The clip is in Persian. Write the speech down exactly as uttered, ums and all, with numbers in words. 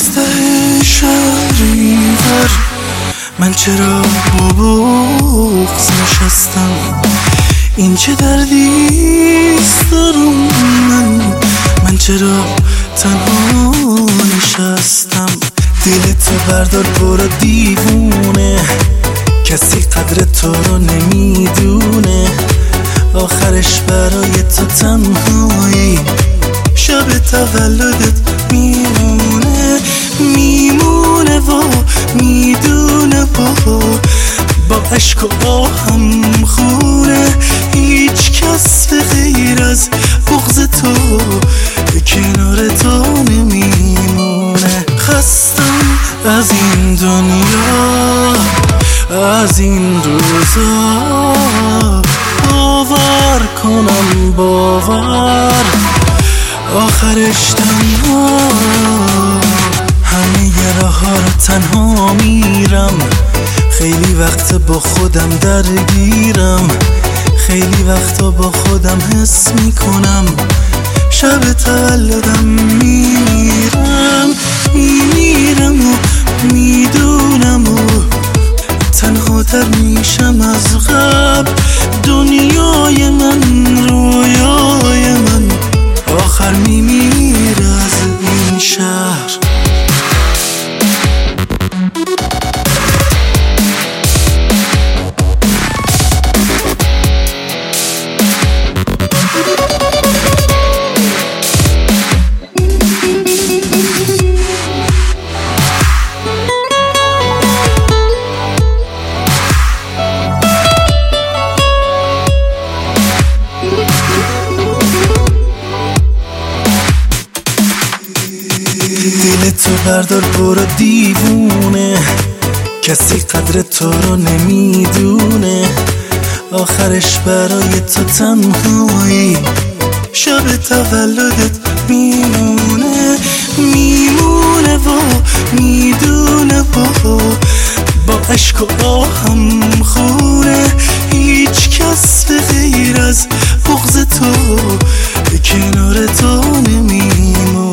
از ته شهریور من چرا با بغض نشستم؟ این چه دردیست دارم من من چرا تنها نشستم؟ دل تو بردار برو دیوونه، کسی قدر تو رو نمیدونه. آخرش برای تو تنهایی شب تولدت میمونه میمونه و میدونه و با عشق و آهم خونه. هیچ کس به غیر از بغض تو کنار تو نمیمونه. خستم از این دنیا، از این روزا، باور کنم باور آخرش تنها. همه ی راه ها رو تنها میرم، خیلی وقت با خودم درگیرم، خیلی وقتا با خودم حس میکنم شب تولدم میمیرم میمیرم و میدونم و تنها تر میشم از قبل. دنیای من رویای من آخر میمیره از این شهر. دل تو بردار برو دیوونه، کسی قدر تو رو نمیدونه. آخرش برای تو تنهایی شب تولدت میمونه میمونه و میدونه و با عشق و آهم خونه. هیچ کس به غیر از بغض تو کنار تو نمیمونه.